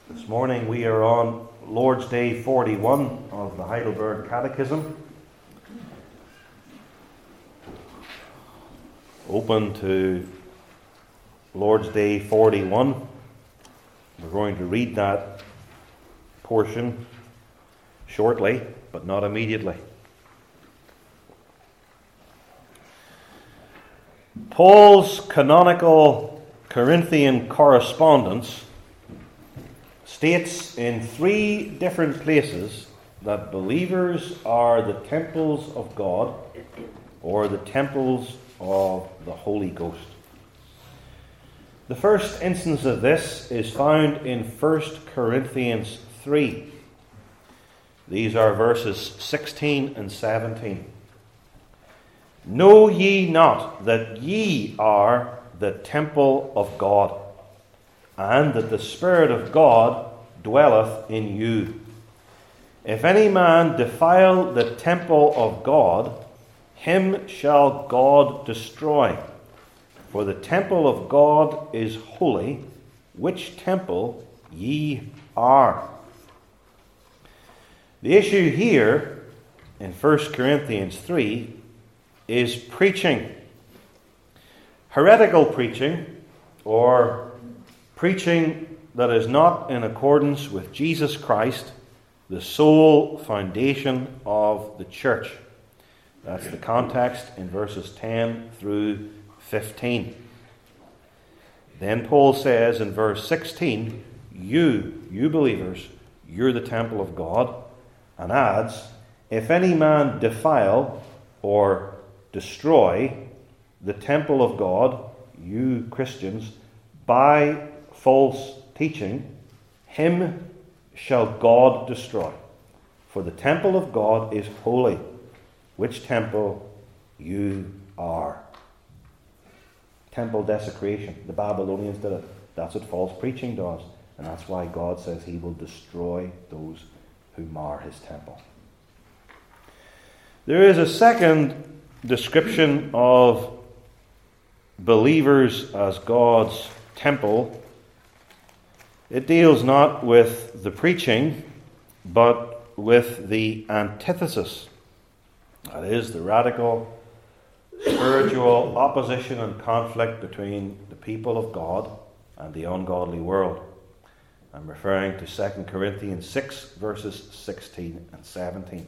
This morning we are on Lord's Day 41 of the Heidelberg Catechism. Open to Lord's Day 41. We're going to read that portion shortly, but not immediately. Paul's canonical Corinthian correspondence states in 3 different places that believers are the temples of God or the temples of the Holy Ghost. The first instance of this is found in 1 Corinthians 3. These are verses 16 and 17. Know ye not that ye are the temple of God, and that the Spirit of God dwelleth in you? If any man defile the temple of God, him shall God destroy. For the temple of God is holy, which temple ye are. The issue here in 1 Corinthians 3 is preaching. Heretical preaching, or preaching that is not in accordance with Jesus Christ, the sole foundation of the church. That's the context in verses 10 through 15. Then Paul says in verse 16, you believers, you're the temple of God, and adds, if any man defile or destroy the temple of God, you Christians, by false teaching, him shall God destroy. For the temple of God is holy, which temple you are. Temple desecration. The Babylonians did it. That's what false preaching does. And that's why God says he will destroy those who mar his temple. There is a second description of believers as God's temple. It deals not with the preaching, but with the antithesis. That is, the radical spiritual opposition and conflict between the people of God and the ungodly world. I'm referring to 2 Corinthians 6, verses 16 and 17.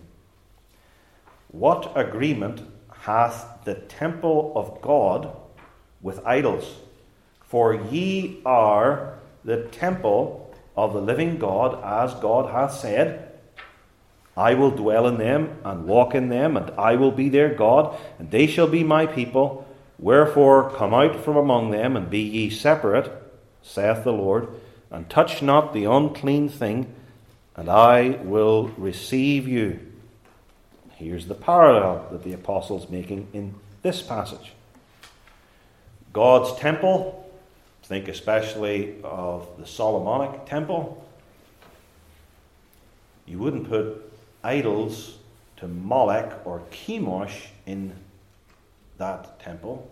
What agreement hath the temple of God with idols? For ye are the temple of the living God, as God hath said, I will dwell in them and walk in them, and I will be their God, and they shall be my people. Wherefore come out from among them, and be ye separate, saith the Lord, and touch not the unclean thing, and I will receive you. Here's the parallel that the apostle's making in this passage. God's temple, think especially of the Solomonic temple. You wouldn't put idols to Molech or Chemosh in that temple.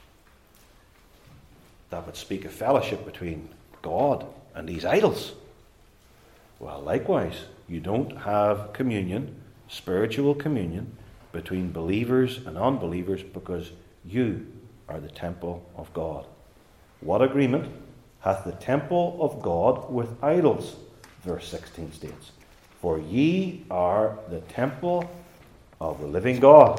That would speak of fellowship between God and these idols. Well, likewise, you don't have communion, spiritual communion, between believers and unbelievers, because you are the temple of God. What agreement hath the temple of God with idols? Verse 16 states, for ye are the temple of the living God.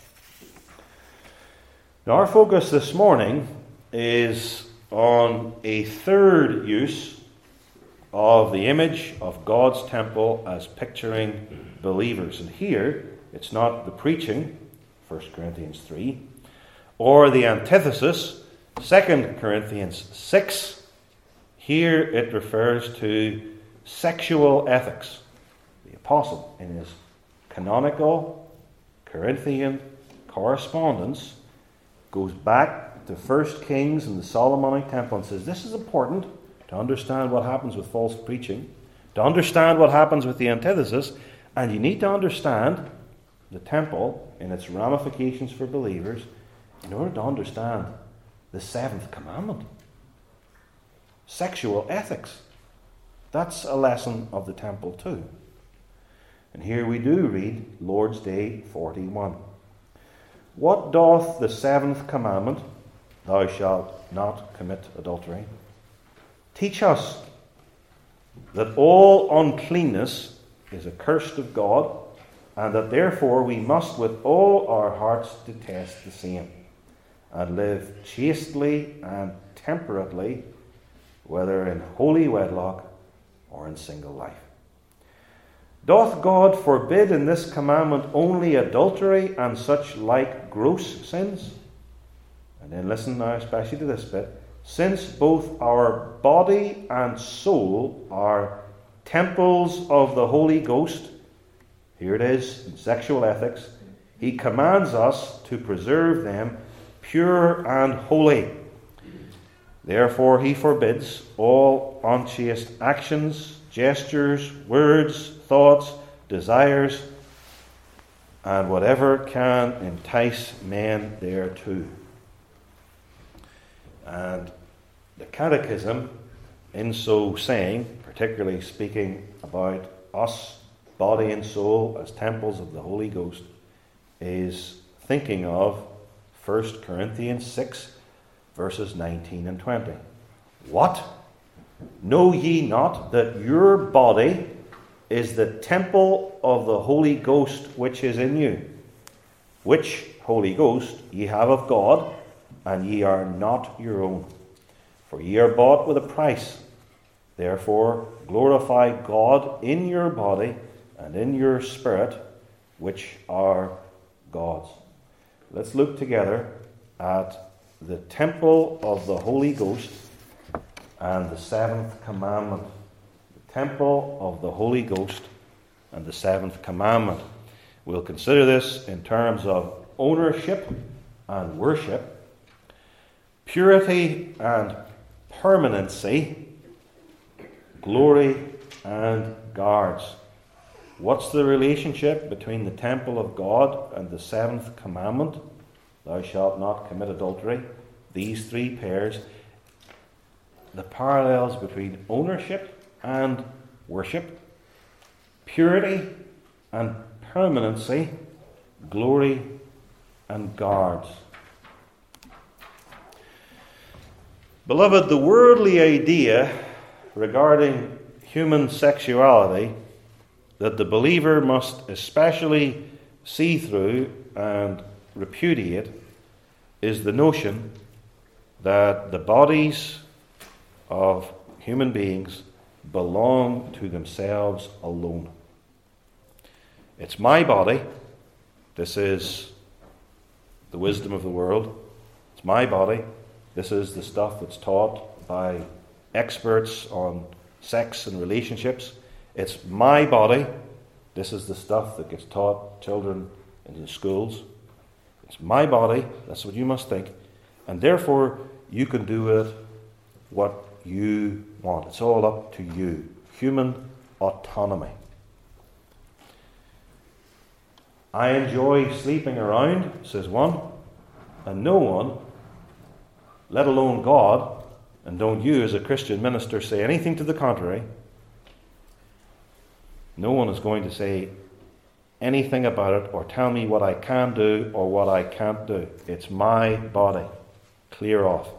Now, our focus this morning is on a third use of the image of God's temple as picturing believers. And here, it's not the preaching, 1 Corinthians 3, or the antithesis, 2 Corinthians 6. Here it refers to sexual ethics. The apostle, in his canonical Corinthian correspondence, goes back to 1 Kings and the Solomonic temple and says, this is important to understand what happens with false preaching, to understand what happens with the antithesis, and you need to understand the temple in its ramifications for believers in order to understand the 7th commandment. Sexual ethics. That's a lesson of the temple too. And here we do read Lord's Day 41. What doth the seventh commandment, thou shalt not commit adultery, teach us? That all uncleanness is accursed of God, and that therefore we must with all our hearts detest the same, and live chastely and temperately, whether in holy wedlock or in single life. Doth God forbid in this commandment only adultery and such like gross sins? And then listen now especially to this bit. Since both our body and soul are temples of the Holy Ghost, here it is in sexual ethics, he commands us to preserve them pure and holy. Therefore he forbids all unchaste actions, gestures, words, thoughts, desires, and whatever can entice men thereto. And the Catechism, in so saying, particularly speaking about us, body and soul, as temples of the Holy Ghost, is thinking of 1 Corinthians 6, verses 19 and 20. What? Know ye not that your body is the temple of the Holy Ghost which is in you, which Holy Ghost ye have of God, and ye are not your own? For ye are bought with a price. Therefore glorify God in your body and in your spirit, which are God's. Let's look together at the temple of the Holy Ghost and the seventh commandment. The temple of the Holy Ghost and the seventh commandment. We'll consider this in terms of ownership and worship, purity and permanency, glory and guards. What's the relationship between the temple of God and the seventh commandment? Thou shalt not commit adultery. These three pairs. The parallels between ownership and worship, purity and permanency, glory and guards. Beloved, the worldly idea regarding human sexuality that the believer must especially see through and repudiate is the notion that the bodies of human beings belong to themselves alone. It's my body. This is the wisdom of the world. It's my body. This is the stuff that's taught by experts on sex and relationships. It's my body. This is the stuff that gets taught children in the schools. It's my body. That's what you must think. And therefore, you can do with it what you want. It's all up to you. Human autonomy. I enjoy sleeping around, says one, and no one, let alone God, and don't you as a Christian minister say anything to the contrary, no one is going to say anything about it or tell me what I can do or what I can't do. It's my body. Clear off.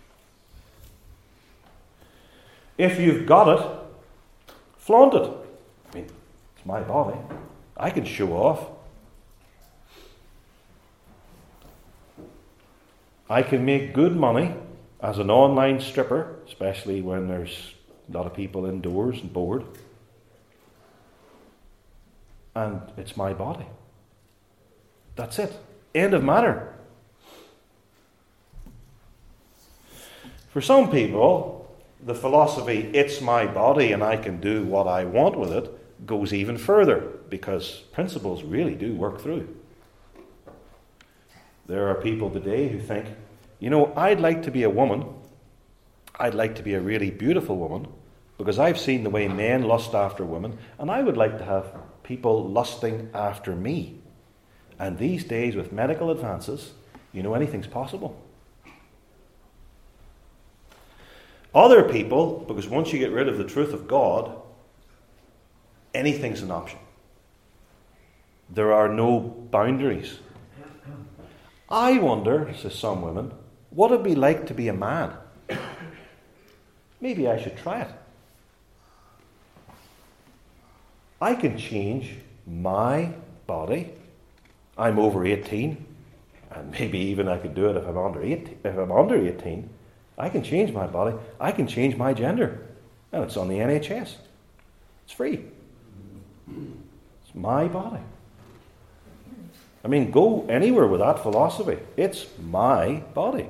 If you've got it, flaunt it. I mean, it's my body. I can show off. I can make good money as an online stripper, especially when there's a lot of people indoors and bored. And it's my body. That's it. End of matter. For some people, the philosophy, it's my body and I can do what I want with it, goes even further, because principles really do work through. There are people today who think, I'd like to be a woman. I'd like to be a really beautiful woman, because I've seen the way men lust after women, and I would like to have people lusting after me. And these days, with medical advances, anything's possible. Other people, because once you get rid of the truth of God, anything's an option. There are no boundaries. I wonder, says some women, what it'd be like to be a man. Maybe I should try it. I can change my body. I'm over 18, and maybe even I could do it if I'm under 18. If I'm under 18, I can change my body. I can change my gender, and it's on the NHS. It's free. It's my body. I mean, go anywhere with that philosophy. It's my body.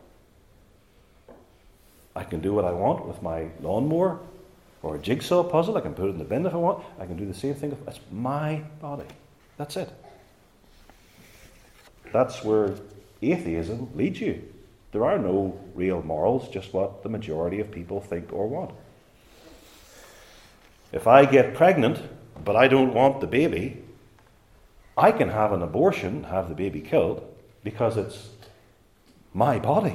I can do what I want with my lawnmower or a jigsaw puzzle. I can put it in the bin if I want. I can do the same thing. It's my body. That's it. That's where atheism leads you. There are no real morals, just what the majority of people think or want. If I get pregnant, but I don't want the baby, I can have an abortion, have the baby killed, because it's my body.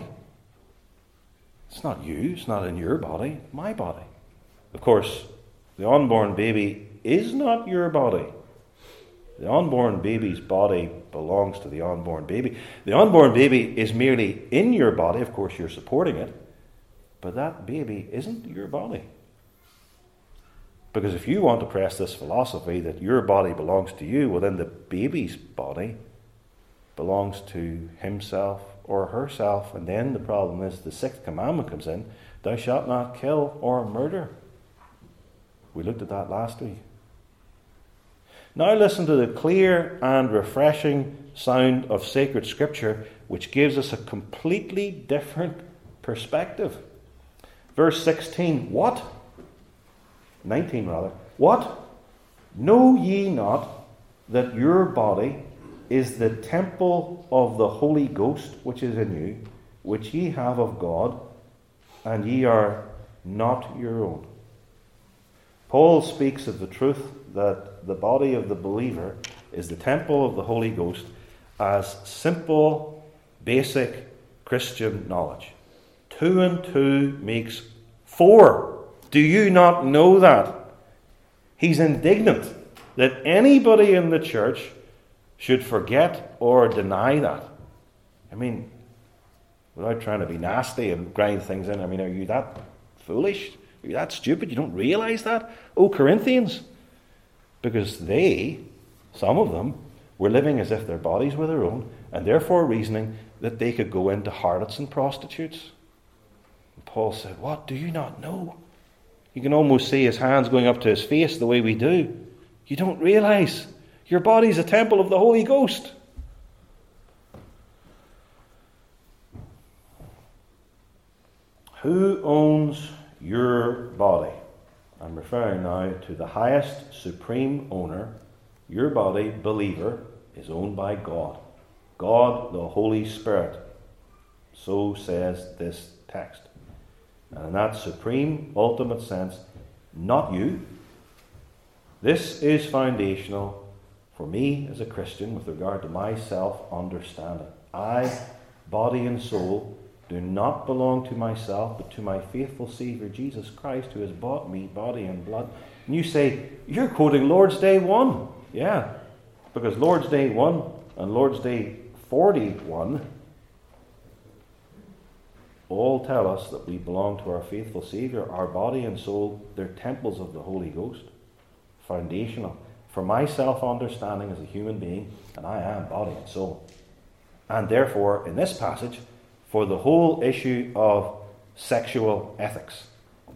It's not you, it's not in your body, my body. Of course, the unborn baby is not your body. The unborn baby's body belongs to the unborn baby. The unborn baby is merely in your body. Of course, you're supporting it. But that baby isn't your body. Because if you want to press this philosophy that your body belongs to you, well then the baby's body belongs to himself or herself. And then the problem is the sixth commandment comes in. Thou shalt not kill or murder. We looked at that last week. Now listen to the clear and refreshing sound of sacred scripture, which gives us a completely different perspective. Verse 16, what? 19 rather. What? Know ye not that your body is the temple of the Holy Ghost which is in you, which ye have of God, and ye are not your own? Paul speaks of the truth that the body of the believer is the temple of the Holy Ghost as simple, basic Christian knowledge. 2 and 2 makes 4. Do you not know that? He's indignant that anybody in the church should forget or deny that. I mean, without trying to be nasty and grind things in, I mean, are you that foolish? Are you that stupid? You don't realize that? Oh, Corinthians. Because they, some of them, were living as if their bodies were their own, and therefore reasoning that they could go into harlots and prostitutes. And Paul said, what? Do you not know? You can almost see his hands going up to his face the way we do. You don't realize your body's a temple of the Holy Ghost. Who owns your body? I'm referring now to the highest supreme owner. Your body, believer, is owned by God. God, the Holy Spirit. So says this text. And in that supreme, ultimate sense, not you. This is foundational for me as a Christian with regard to my self-understanding. I, body and soul, do not belong to myself, but to my faithful Saviour, Jesus Christ, who has bought me body and blood. And you say, you're quoting Lord's Day 1. Yeah, because Lord's Day 1 and Lord's Day 41 all tell us that we belong to our faithful Saviour. Our body and soul, they're temples of the Holy Ghost. Foundational. For my self-understanding as a human being, and I am body and soul. And therefore, in this passage, for the whole issue of sexual ethics.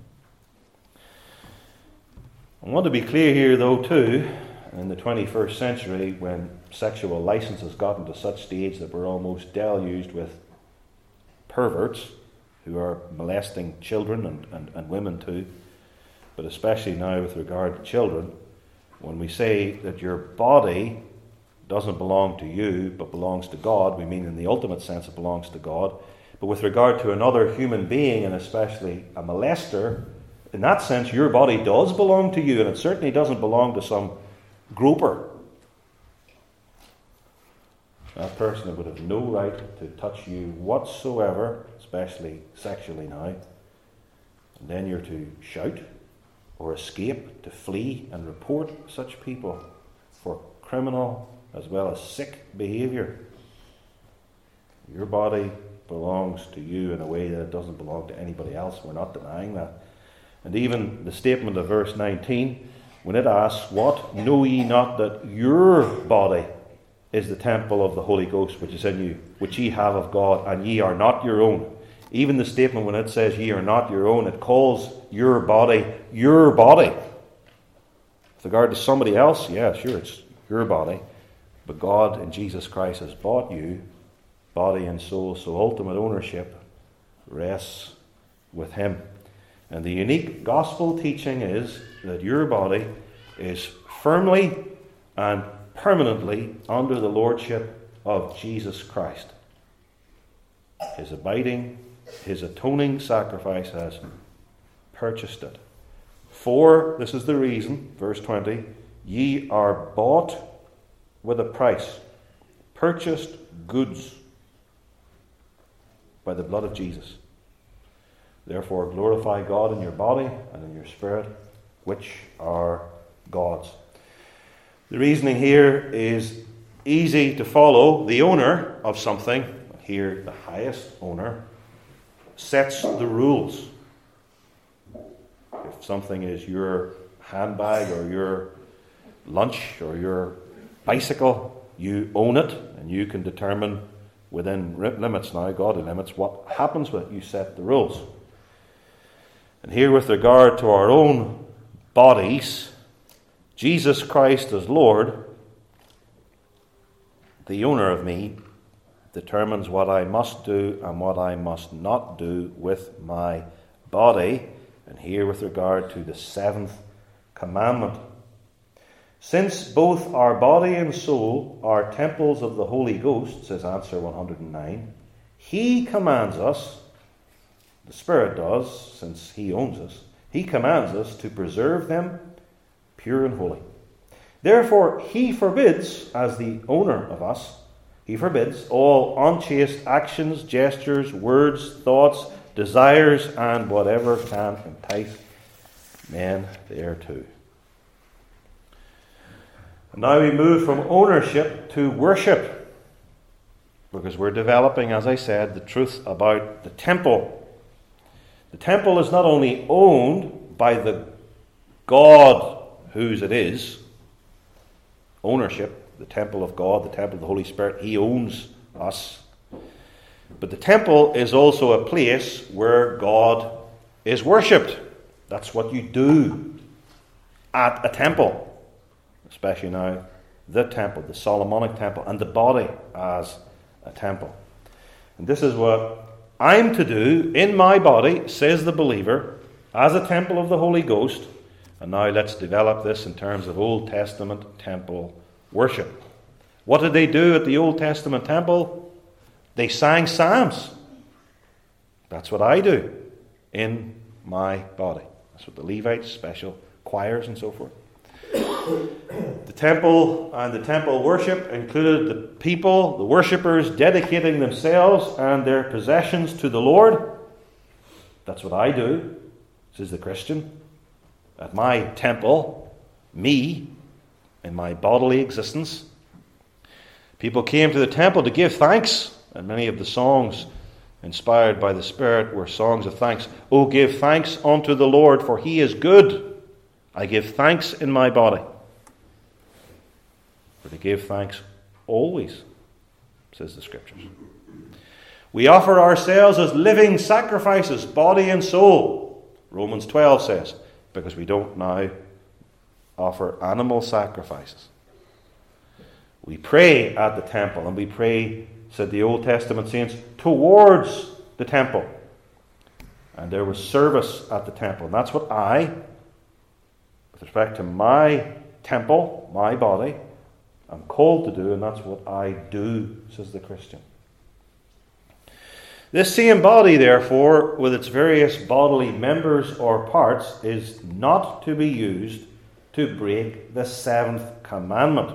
I want to be clear here, though, too, in the 21st century, when sexual license has gotten to such stage that we're almost deluged with perverts who are molesting children and women too, but especially now with regard to children, when we say that your body doesn't belong to you but belongs to God, we mean in the ultimate sense it belongs to God. But with regard to another human being, and especially a molester, in that sense your body does belong to you, and it certainly doesn't belong to some groper. That person would have no right to touch you whatsoever, especially sexually now. And then you're to shout or escape, to flee and report such people for criminal as well as sick behaviour. Your body belongs to you in a way that it doesn't belong to anybody else. We're not denying that. And even the statement of verse 19, when it asks, "What? Know ye not that your body is the temple of the Holy Ghost which is in you, which ye have of God, and ye are not your own?" Even the statement when it says ye are not your own, it calls your body your body. With regard to somebody else, yeah, sure, it's your body. But God in Jesus Christ has bought you, body and soul, so ultimate ownership rests with Him. And the unique gospel teaching is that your body is firmly and permanently under the lordship of Jesus Christ. His abiding, His atoning sacrifice has purchased it. For, this is the reason, verse 20, ye are bought with a price, purchased goods by the blood of Jesus. Therefore glorify God in your body and in your spirit, which are God's. The reasoning here is easy to follow. The owner of something, here the highest owner, sets the rules. If something is your handbag or your lunch or your bicycle, you own it and you can determine within limits now, godly limits, what happens with it. You set the rules. And here with regard to our own bodies, Jesus Christ as Lord, the owner of me, determines what I must do and what I must not do with my body. And here with regard to the seventh commandment. Since both our body and soul are temples of the Holy Ghost, says answer 109, He commands us, the Spirit does, since He owns us, He commands us to preserve them pure and holy. Therefore, He forbids, as the owner of us, He forbids all unchaste actions, gestures, words, thoughts, desires, and whatever can entice men thereto. And now we move from ownership to worship, because we're developing, as I said, the truth about the temple. The temple is not only owned by the God whose it is, ownership, the temple of God, the temple of the Holy Spirit, He owns us. But the temple is also a place where God is worshipped. That's what you do at a temple. Especially now, the temple, the Solomonic temple, and the body as a temple. And this is what I'm to do in my body, says the believer, as a temple of the Holy Ghost. And now let's develop this in terms of Old Testament temple worship. What did they do at the Old Testament temple? They sang psalms. That's what I do in my body. That's what the Levites, special choirs and so forth. The temple and the temple worship included the people, the worshippers, dedicating themselves and their possessions to the Lord. That's what I do, says the Christian. At my temple, me, in my bodily existence. People came to the temple to give thanks, and many of the songs inspired by the Spirit were songs of thanks. Oh, give thanks unto the Lord, for He is good. I give thanks in my body. For to give thanks always, says the Scriptures. We offer ourselves as living sacrifices, body and soul, Romans 12 says, because we don't now offer animal sacrifices. We pray at the temple, and we pray, said the Old Testament saints, towards the temple. And there was service at the temple. And that's what I, with respect to my temple, my body, I'm called to do, and that's what I do, says the Christian. This same body, therefore, with its various bodily members or parts, is not to be used to break the seventh commandment.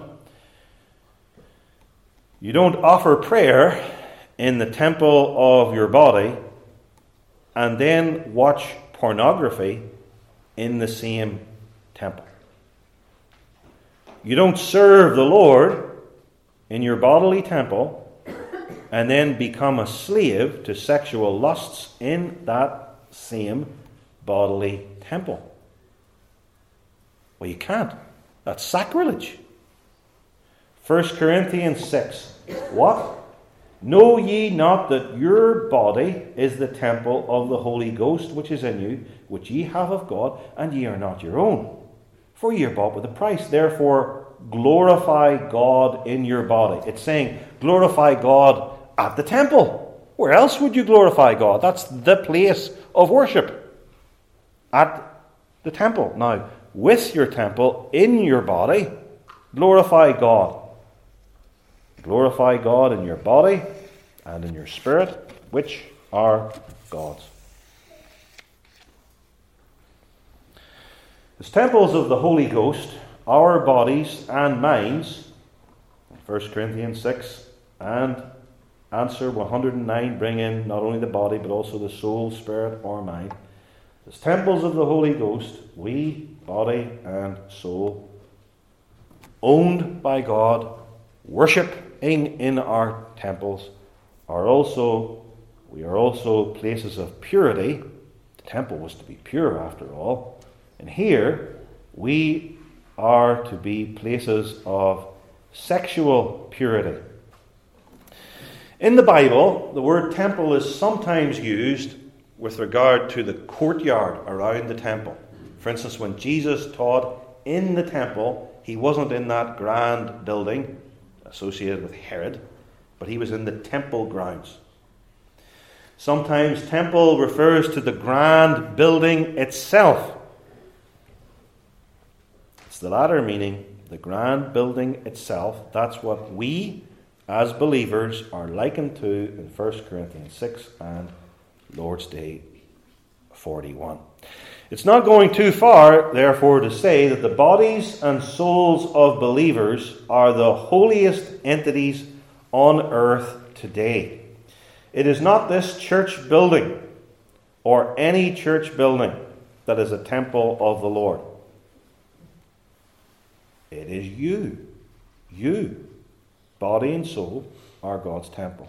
You don't offer prayer in the temple of your body and then watch pornography in the same temple. You don't serve the Lord in your bodily temple and then become a slave to sexual lusts in that same bodily temple. Well, you can't. That's sacrilege. 1 Corinthians 6. What? Know ye not that your body is the temple of the Holy Ghost which is in you, which ye have of God, and ye are not your own? For ye are bought with a price. Therefore, glorify God in your body. It's saying, glorify God at the temple. Where else would you glorify God? That's the place of worship. At the temple. Now, with your temple, in your body, glorify God. Glorify God in your body and in your spirit, which are God's. As temples of the Holy Ghost, our bodies and minds, 1 Corinthians 6 and answer 109 bring in not only the body but also the soul, spirit, or mind. As temples of the Holy Ghost, we, body and soul, owned by God, worshipping in our temples, we are also places of purity. The temple was to be pure after all. And here we are to be places of sexual purity. In the Bible, the word temple is sometimes used with regard to the courtyard around the temple. For instance, when Jesus taught in the temple, he wasn't in that grand building associated with Herod, but he was in the temple grounds. Sometimes temple refers to the grand building itself. It's the latter meaning, the grand building itself. That's what we, as believers, are likened to in 1 Corinthians 6 and Lord's Day 41. It's not going too far, therefore, to say that the bodies and souls of believers are the holiest entities on earth today. It is not this church building or any church building that is a temple of the Lord. It is you. You, body and soul, are God's temple.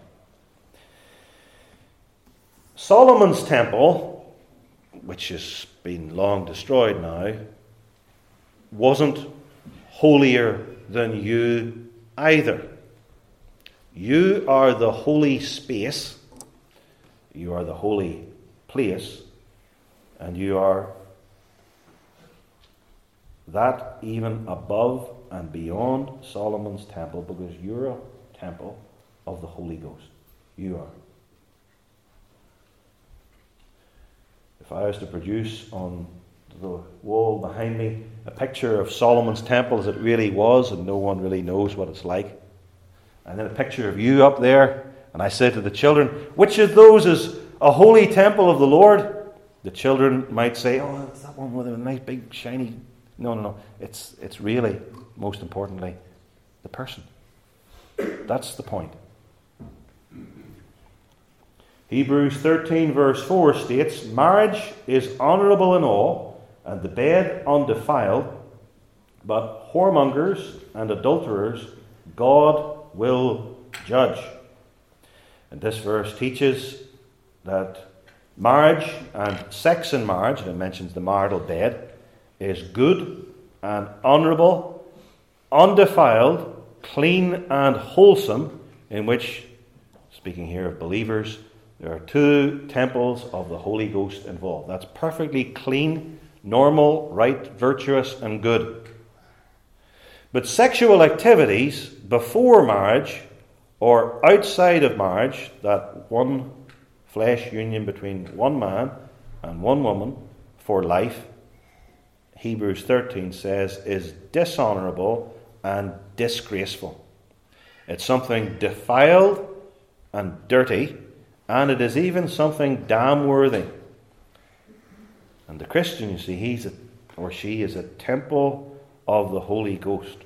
Solomon's temple, which has been long destroyed now, wasn't holier than you either. You are the holy space, you are the holy place, and you are that even above and beyond Solomon's temple, because you're a temple of the Holy Ghost. You are. If I was to produce on the wall behind me a picture of Solomon's temple as it really was, and no one really knows what it's like, and then a picture of you up there, and I said to the children, which of those is a holy temple of the Lord? The children might say, oh, it's that one with a nice big shiny... No. It's really, most importantly, the person. That's the point. Hebrews 13 verse 4 states, marriage is honourable in all, and the bed undefiled, but whoremongers and adulterers God will judge. And this verse teaches that marriage and sex in marriage, and it mentions the marital bed, is good and honourable, undefiled, clean and wholesome, in which, speaking here of believers, there are two temples of the Holy Ghost involved. That's perfectly clean, normal, right, virtuous and good. But sexual activities before marriage or outside of marriage, that one flesh union between one man and one woman for life, Hebrews 13 says, is dishonourable and disgraceful. It's something defiled and dirty, and it is even something damn-worthy. And the Christian, you see, he or she is a temple of the Holy Ghost.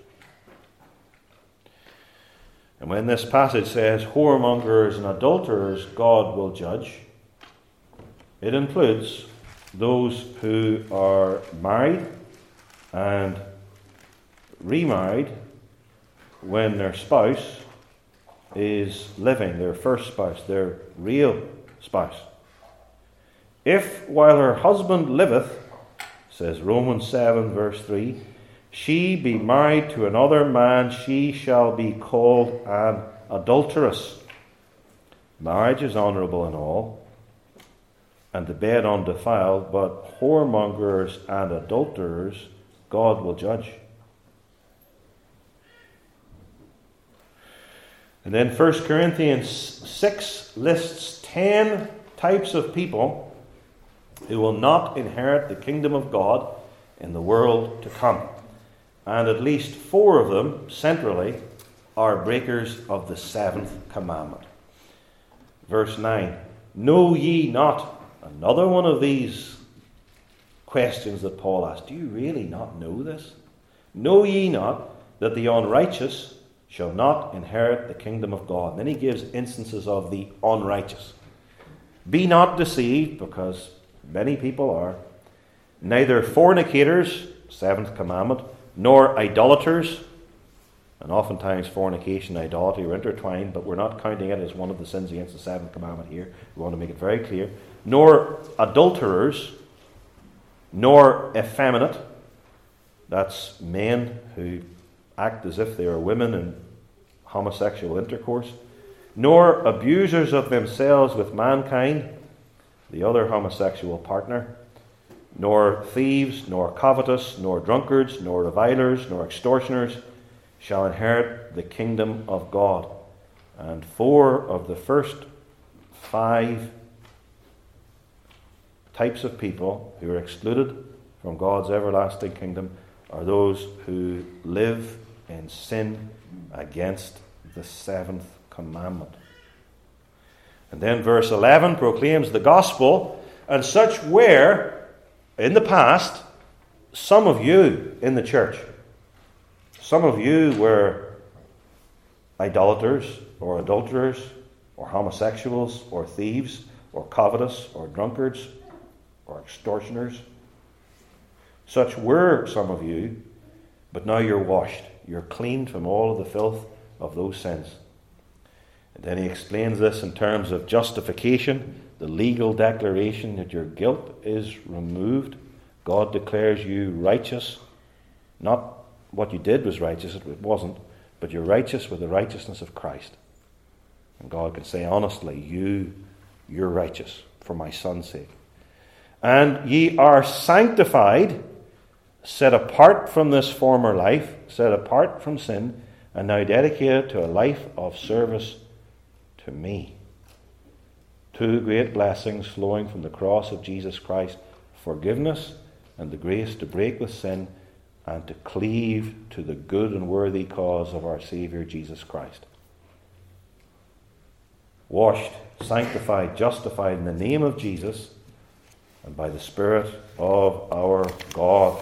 And when this passage says, whoremongers and adulterers God will judge, it includes those who are married and remarried when their spouse is living, their first spouse, their real spouse. If while her husband liveth, says Romans 7 verse 3, she be married to another man, she shall be called an adulteress. Marriage is honourable in all, and the bed undefiled, but whoremongers and adulterers God will judge. And then 1 Corinthians 6 lists 10 types of people who will not inherit the kingdom of God in the world to come. And at least 4 of them, centrally, are breakers of the 7th commandment. Verse 9, know ye not, another one of these questions that Paul asked, do you really not know this? Know ye not that the unrighteous shall not inherit the kingdom of God? And then he gives instances of the unrighteous. Be not deceived, because many people are, neither fornicators, 7th commandment, nor idolaters, and oftentimes fornication and idolatry are intertwined, but we're not counting it as one of the sins against the 7th commandment here. We want to make it very clear. Nor adulterers, nor effeminate, that's men who act as if they are women in homosexual intercourse, nor abusers of themselves with mankind, the other homosexual partner, nor thieves, nor covetous, nor drunkards, nor revilers, nor extortioners shall inherit the kingdom of God. And 4 of the first 5 types of people who are excluded from God's everlasting kingdom are those who live in sin against the 7th commandment. And then verse 11 proclaims the gospel, and such were, in the past, some of you in the church. Some of you were idolaters, or adulterers, or homosexuals, or thieves, or covetous, or drunkards, or extortioners. Such were some of you, but now you're washed. You're cleaned from all of the filth of those sins. And then he explains this in terms of justification, the legal declaration that your guilt is removed. God declares you righteous. Not what you did was righteous, it wasn't, but you're righteous with the righteousness of Christ. And God can say honestly, you're righteous for my son's sake. And ye are sanctified, set apart from this former life, set apart from sin, and now dedicated to a life of service to me. 2 great blessings flowing from the cross of Jesus Christ: forgiveness and the grace to break with sin and to cleave to the good and worthy cause of our Saviour Jesus Christ. Washed, sanctified, justified in the name of Jesus and by the Spirit of our God.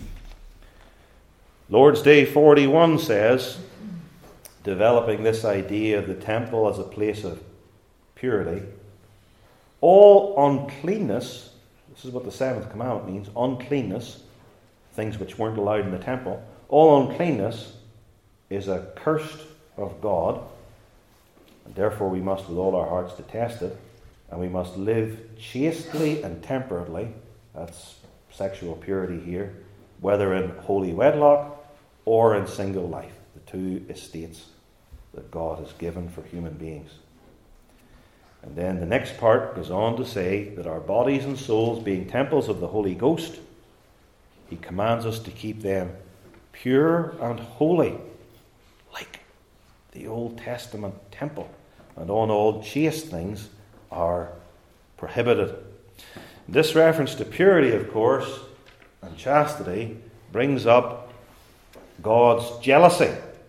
Lord's Day 41 says, developing this idea of the temple as a place of purity, all uncleanness, this is what the 7th commandment means, uncleanness, things which weren't allowed in the temple, all uncleanness is accursed of God, and therefore we must with all our hearts detest it, and we must live chastely and temperately, that's sexual purity here, whether in holy wedlock or in single life, the 2 estates that God has given for human beings. And then the next part goes on to say that our bodies and souls, being temples of the Holy Ghost, he commands us to keep them pure and holy, like the Old Testament temple. And on all chaste things are prohibited. This reference to purity, of course, and chastity brings up God's jealousy.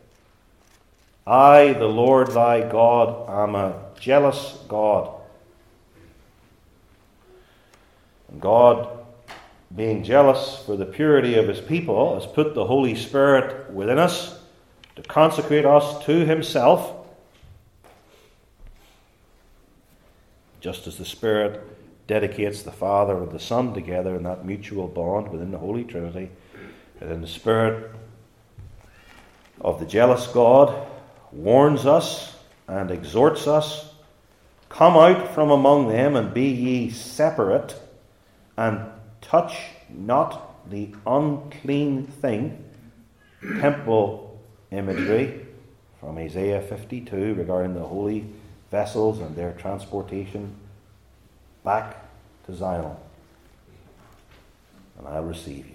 I, the Lord thy God, am a jealous God. And God, being jealous for the purity of his people, has put the Holy Spirit within us to consecrate us to himself, just as the Spirit dedicates the Father and the Son together in that mutual bond within the Holy Trinity, and in the Spirit of the jealous God warns us and exhorts us, "Come out from among them and be ye separate, and touch not the unclean thing." Temple imagery from Isaiah 52 regarding the holy vessels and their transportation back to Zion. "And I'll receive you."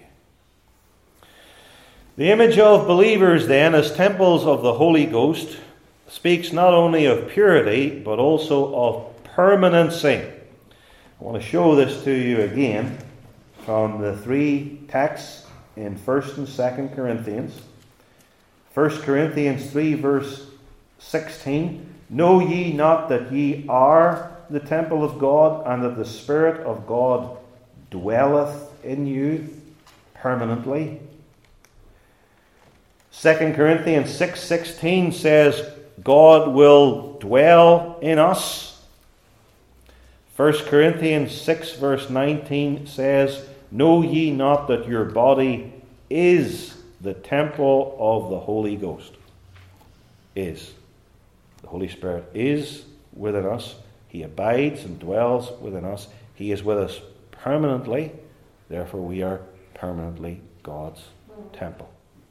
The image of believers then as temples of the Holy Ghost speaks not only of purity but also of permanency. I want to show this to you again from the three texts in 1st and 2nd Corinthians. 1 Corinthians 3 verse 16, "Know ye not that ye are the temple of God, and that the Spirit of God dwelleth in you permanently?" 2 Corinthians 6:16 says, God will dwell in us. 1 Corinthians 6 verse 19 says, "Know ye not that your body is the temple of the Holy Ghost?" Is. The Holy Spirit is within us. He abides and dwells within us. He is with us permanently. Therefore we are permanently God's temple.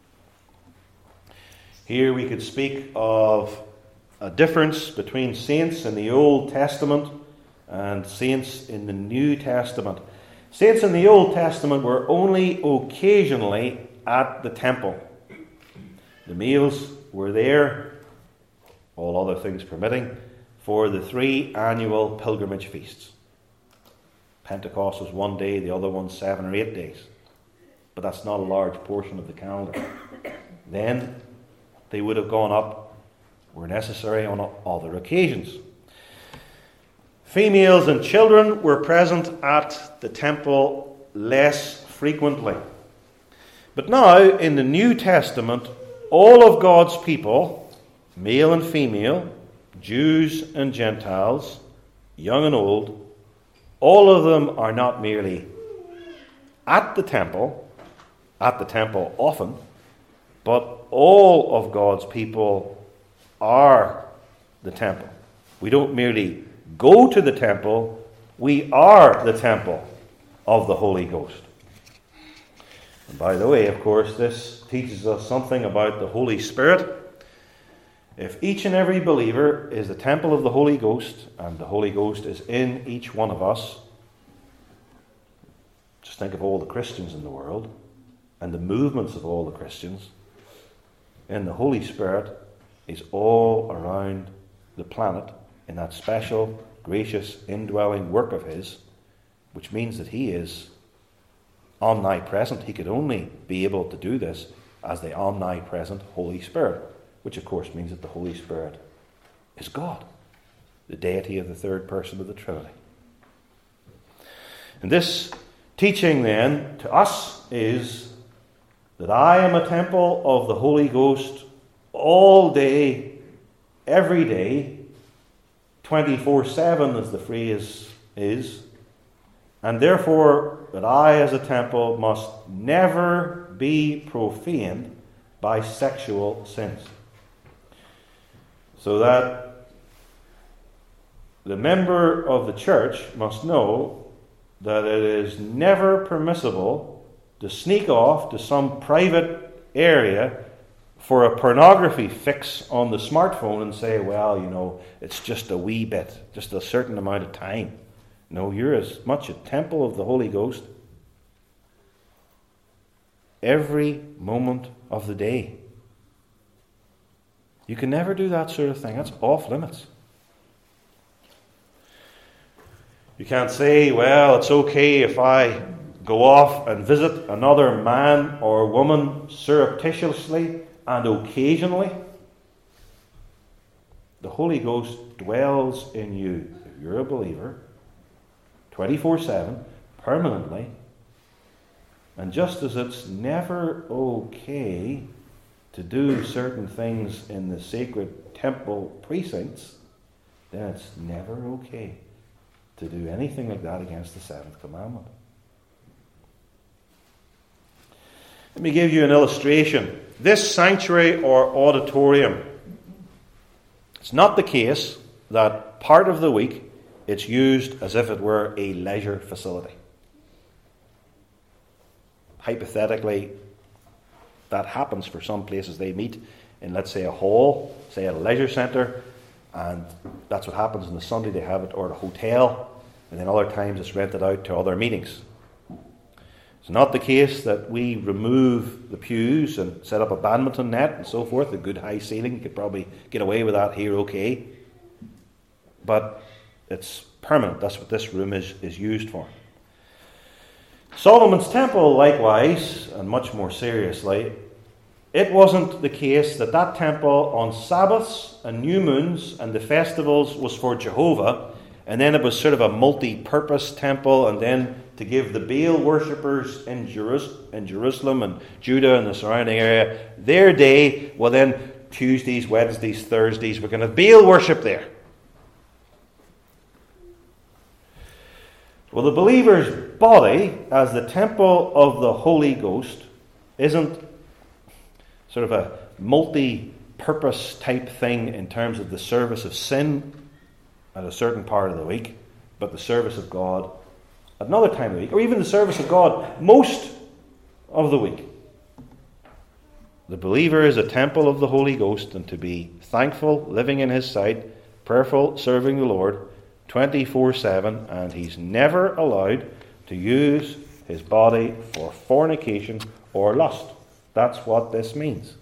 Here we could speak of a difference between saints in the Old Testament and saints in the New Testament. Saints in the Old Testament were only occasionally at the temple. The meals were there, all other things permitting, for the 3 annual pilgrimage feasts. Pentecost was 1 day, the other one 7 or 8 days. But that's not a large portion of the calendar. Then they would have gone up, were necessary on other occasions. Females and children were present at the temple less frequently. But now, in the New Testament, all of God's people, male and female, Jews and Gentiles, young and old, all of them are not merely at the temple often, but all of God's people are the temple. We don't merely go to the temple, we are the temple of the Holy Ghost. And by the way, of course, this teaches us something about the Holy Spirit. If each and every believer is the temple of the Holy Ghost, and the Holy Ghost is in each one of us, just think of all the Christians in the world, and the movements of all the Christians, and the Holy Spirit is all around the planet in that special, gracious, indwelling work of His, which means that He is omnipresent. He could only be able to do this as the omnipresent Holy Spirit, which of course means that the Holy Spirit is God, the deity of the third person of the Trinity. And this teaching then to us is that I am a temple of the Holy Ghost all day, every day, 24/7 as the phrase is, and therefore that I as a temple must never be profaned by sexual sins. So that the member of the church must know that it is never permissible to sneak off to some private area for a pornography fix on the smartphone and say, well, it's just a wee bit, just a certain amount of time. No, you're as much a temple of the Holy Ghost every moment of the day. You can never do that sort of thing. That's off limits. You can't say, well, it's okay if I go off and visit another man or woman surreptitiously and occasionally. The Holy Ghost dwells in you, if you're a believer, 24/7, permanently. And just as it's never okay to do certain things in the sacred temple precincts, then it's never okay to do anything like that against the seventh commandment. Let me give you an illustration. This sanctuary or auditorium, it's not the case that part of the week it's used as if it were a leisure facility. Hypothetically, that happens for some places. They meet in, let's say, a hall, say at a leisure centre, and that's what happens on the Sunday. They have it, or at a hotel, and then other times it's rented out to other meetings. It's not the case that we remove the pews and set up a badminton net and so forth, a good high ceiling. You could probably get away with that here okay. But it's permanent. That's what this room is used for. Solomon's temple, likewise, and much more seriously, it wasn't the case that that temple on Sabbaths and new moons and the festivals was for Jehovah, and then it was sort of a multi-purpose temple, and then to give the Baal worshippers in Jerusalem and Judah and the surrounding area their day. Well, then Tuesdays, Wednesdays, Thursdays, we're going to have Baal worship there. Well, the believer's body as the temple of the Holy Ghost isn't sort of a multi-purpose type thing in terms of the service of sin at a certain part of the week, but the service of God at another time of the week, or even the service of God most of the week. The believer is a temple of the Holy Ghost, and to be thankful, living in His sight, prayerful, serving the Lord 24/7, and he's never allowed to use his body for fornication or lust. That's what this means.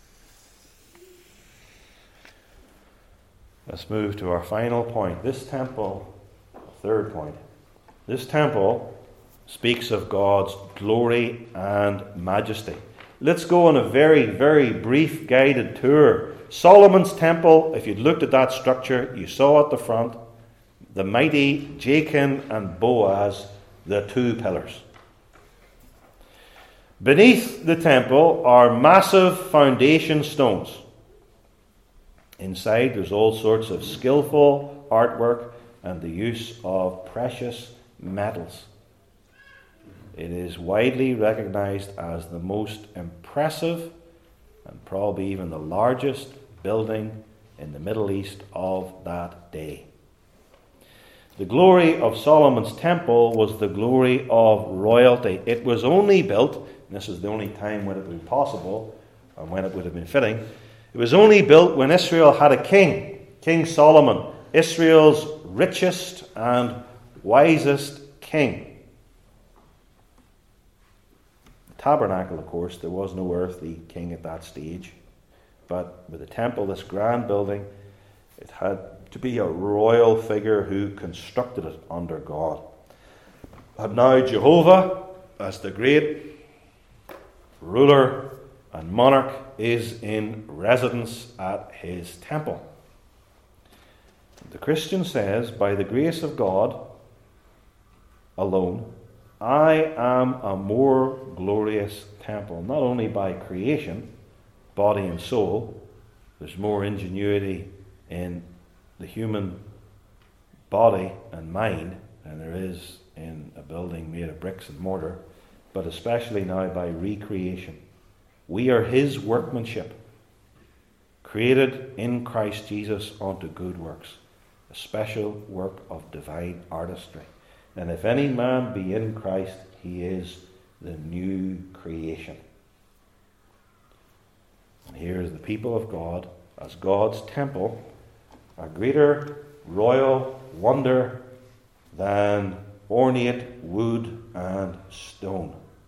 Let's move to our final point. This temple, third point. This temple speaks of God's glory and majesty. Let's go on a very, very brief guided tour. Solomon's temple, if you'd looked at that structure, you saw at the front the mighty Jachin and Boaz, the two pillars. Beneath the temple are massive foundation stones. Inside there's all sorts of skillful artwork and the use of precious metals. It is widely recognized as the most impressive and probably even the largest building in the Middle East of that day. The glory of Solomon's temple was the glory of royalty. It was only built, and this is the only time when it would be possible, or when it would have been fitting, it was only built when Israel had a king, King Solomon, Israel's richest and wisest king. The tabernacle, of course, there was no earthly king at that stage, but with the temple, this grand building, it had to be a royal figure who constructed it under God. And now Jehovah, as the great ruler and monarch, is in residence at his temple. The Christian says, by the grace of God alone, I am a more glorious temple, not only by creation, body and soul. There's more ingenuity in the human body and mind than there is in a building made of bricks and mortar, but especially now by recreation. We are His workmanship, created in Christ Jesus unto good works, a special work of divine artistry. And if any man be in Christ, he is the new creation. And here is the people of God as God's temple, a greater royal wonder than ornate wood and stone.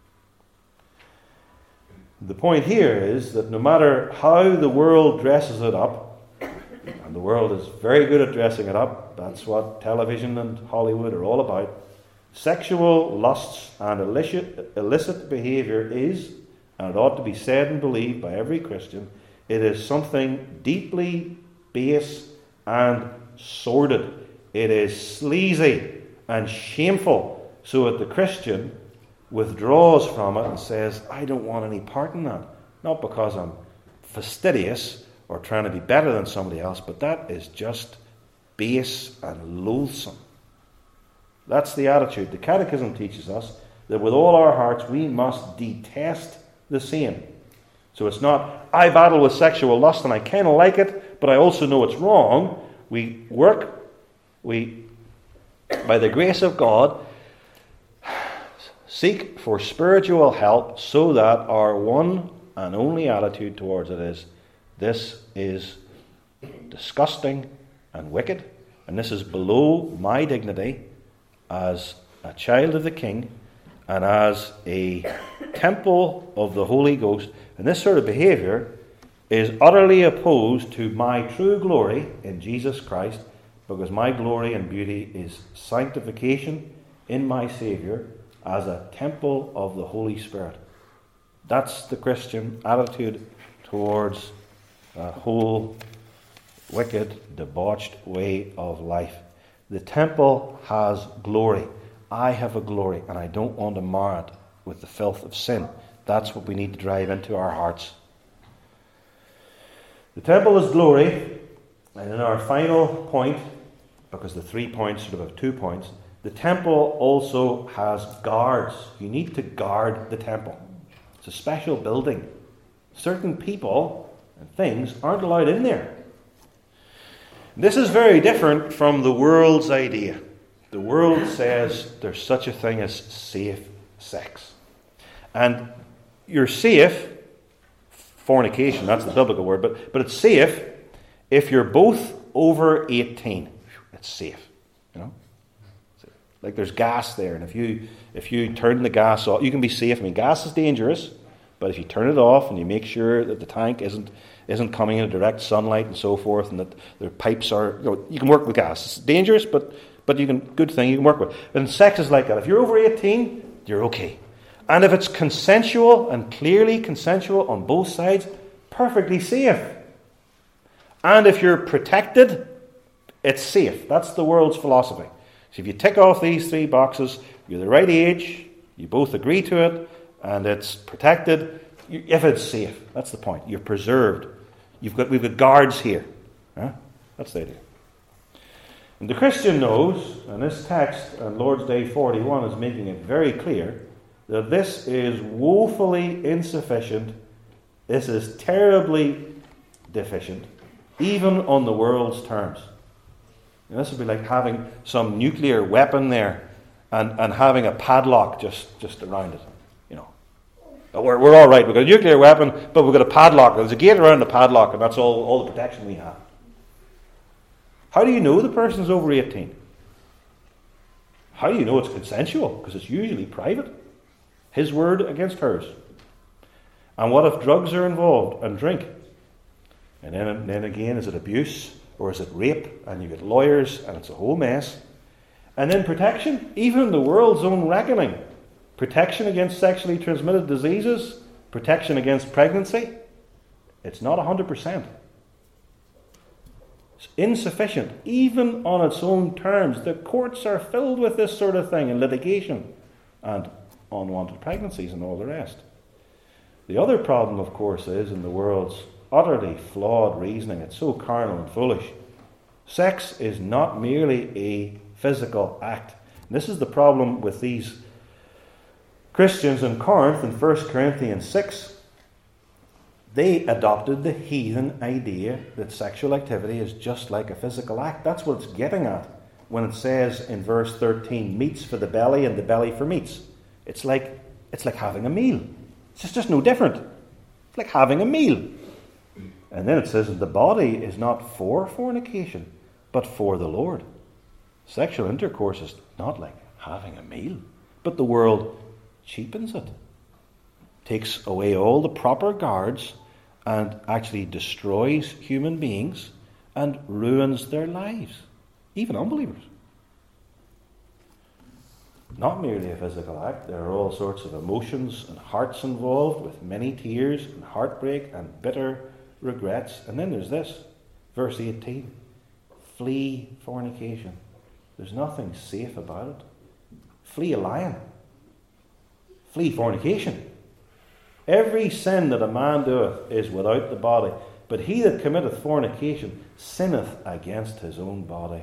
The point here is that no matter how the world dresses it up, and the world is very good at dressing it up, that's what television and Hollywood are all about, sexual lusts and illicit behavior is, and it ought to be said and believed by every Christian, it is something deeply base and sordid. It is sleazy and shameful, so that the Christian withdraws from it and says, I don't want any part in that. Not because I'm fastidious or trying to be better than somebody else, but that is just base and loathsome. That's the attitude. The Catechism teaches us that with all our hearts we must detest the same. So it's not, I battle with sexual lust and I kind of like it, but I also know it's wrong. We by the grace of God, seek for spiritual help so that our one and only attitude towards it is, this is disgusting and wicked, and this is below my dignity as a child of the King and as a temple of the Holy Ghost. And this sort of behavior is utterly opposed to my true glory in Jesus Christ, because my glory and beauty is sanctification in my Saviour as a temple of the Holy Spirit. That's the Christian attitude towards a whole wicked, debauched way of life. The temple has glory. I have a glory, and I don't want to mar it with the filth of sin. That's what we need to drive into our hearts. The temple is glory, and in our final point, because the 3 points sort of have 2 points, the temple also has guards. You need to guard the temple. It's a special building. Certain people and things aren't allowed in there. This is very different from the world's idea. The world says there's such a thing as safe sex. And you're safe, fornication, that's the biblical word, but it's safe if you're both over 18. It's safe, you know. Like there's gas there, and if you turn the gas off, you can be safe. I mean, gas is dangerous, but if you turn it off and you make sure that the tank isn't coming in direct sunlight and so forth, and that their pipes are, you can work with gas. It's dangerous, but you can, good thing you can work with. And sex is like that. If you're over 18, you're okay. And if it's consensual and clearly consensual on both sides, perfectly safe. And if you're protected, it's safe. That's the world's philosophy. So if you tick off these 3 boxes, you're the right age, you both agree to it, and it's protected, if it's safe. That's the point. You're preserved. We've got guards here. Huh? That's the idea. And the Christian knows, and this text on Lord's Day 41 is making it very clear, that this is woefully insufficient. This is terribly deficient, even on the world's terms. And this would be like having some nuclear weapon there and having a padlock just around it. You know, we're all right. We've got a nuclear weapon, but we've got a padlock. There's a gate around the padlock, and that's all the protection we have. How do you know the person's over 18? How do you know it's consensual? Because it's usually private. His word against hers. And what if drugs are involved and drink? And then again, is it abuse or is it rape? And you get lawyers and it's a whole mess. And then protection, even the world's own reckoning. Protection against sexually transmitted diseases, protection against pregnancy. It's not 100%. It's insufficient, even on its own terms. The courts are filled with this sort of thing in litigation and unwanted pregnancies and all the rest. The other problem, of course, is in the world's utterly flawed reasoning. It's so carnal and foolish. Sex is not merely a physical act. And this is the problem with these Christians in Corinth in 1 Corinthians 6. They adopted the heathen idea that sexual activity is just like a physical act. That's what it's getting at when it says in verse 13, meats for the belly and the belly for meats. It's like having a meal. It's just no different. It's like having a meal. And then it says that the body is not for fornication, but for the Lord. Sexual intercourse is not like having a meal, but the world cheapens it. Takes away all the proper guards and actually destroys human beings and ruins their lives, even unbelievers. Not merely a physical act, there are all sorts of emotions and hearts involved with many tears and heartbreak and bitter regrets. And then there's this, verse 18, flee fornication. There's nothing safe about it. Flee a lion. Flee fornication. Every sin that a man doeth is without the body, but he that committeth fornication sinneth against his own body.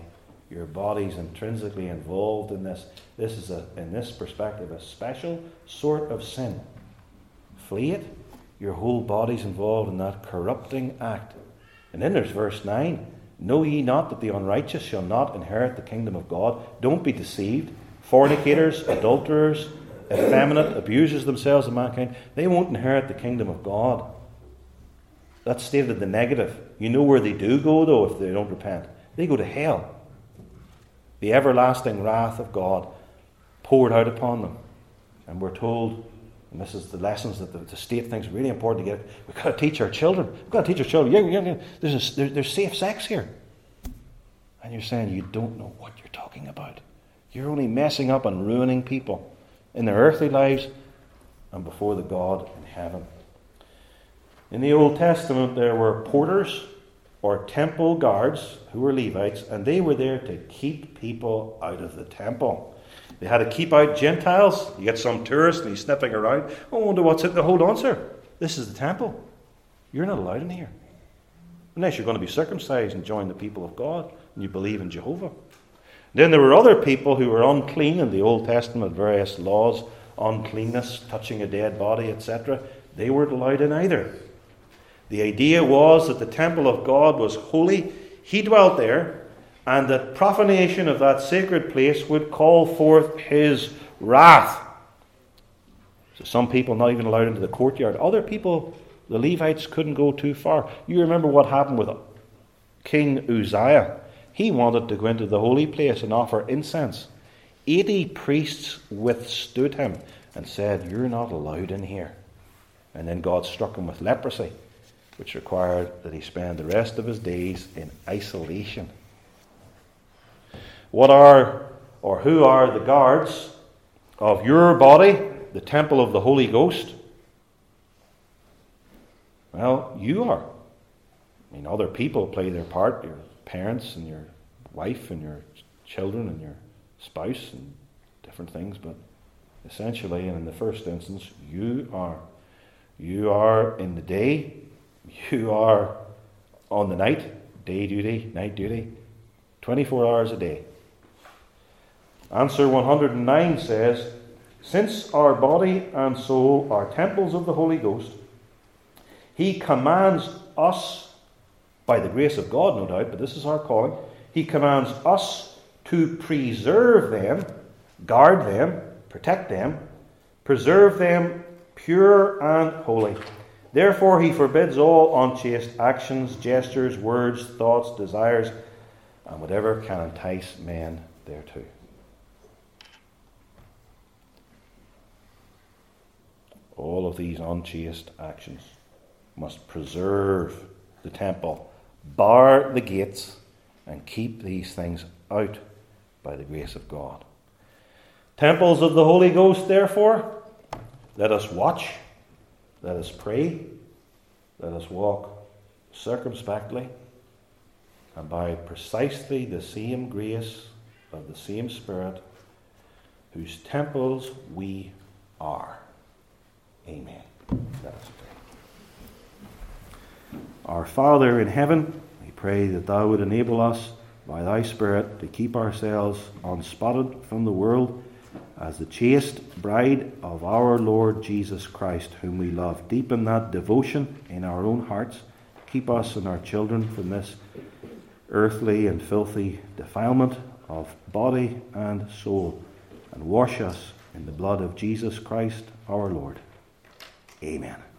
Your body's intrinsically involved in this. This is, in this perspective, a special sort of sin. Flee it. Your whole body's involved in that corrupting act. And then there's verse 9. Know ye not that the unrighteous shall not inherit the kingdom of God? Don't be deceived. Fornicators, adulterers, effeminate, abusers themselves of mankind, they won't inherit the kingdom of God. That's stated the negative. You know where they do go, though, if they don't repent. They go to hell. The everlasting wrath of God poured out upon them. And we're told, and this is the lessons that the state thinks really important to get, we've got to teach our children. We've got to teach our children. There's safe sex here. And you're saying you don't know what you're talking about. You're only messing up and ruining people in their earthly lives and before the God in heaven. In the Old Testament, there were porters or temple guards who were Levites, and they were there to keep people out of the temple. They had to keep out Gentiles. You get some tourist and he's sniffing around. I wonder what's in the hold on, sir. This is the temple. You're not allowed in here. Unless you're going to be circumcised and join the people of God and you believe in Jehovah. Then there were other people who were unclean in the Old Testament, various laws, uncleanness, touching a dead body, etc. They weren't allowed in either. The idea was that the temple of God was holy. He dwelt there, and that profanation of that sacred place would call forth his wrath. So some people not even allowed into the courtyard. Other people, the Levites, couldn't go too far. You remember what happened with King Uzziah. He wanted to go into the holy place and offer incense. 80 priests withstood him and said, you're not allowed in here. And then God struck him with leprosy, which required that he spend the rest of his days in isolation. What are, or who are the guards of your body, the temple of the Holy Ghost? Well, you are. I mean, other people play their part, your parents and your wife and your children and your spouse and different things, but essentially, and in the first instance, you are. You are in the day, you are on the night, day duty, night duty, 24 hours a day. Answer 109 says, since our body and soul are temples of the Holy Ghost, he commands us, by the grace of God, no doubt, but this is our calling, he commands us to preserve them, guard them, protect them, preserve them pure and holy. Therefore he forbids all unchaste actions, gestures, words, thoughts, desires, and whatever can entice men thereto. All of these unchaste actions must preserve the temple, bar the gates, and keep these things out by the grace of God. Temples of the Holy Ghost, therefore, let us watch, let us pray, let us walk circumspectly, and by precisely the same grace of the same Spirit, whose temples we are. Amen. Let us pray. Our Father in heaven, we pray that thou would enable us by thy Spirit to keep ourselves unspotted from the world as the chaste bride of our Lord Jesus Christ, whom we love. Deepen that devotion in our own hearts. Keep us and our children from this earthly and filthy defilement of body and soul, and wash us in the blood of Jesus Christ our Lord. Amen.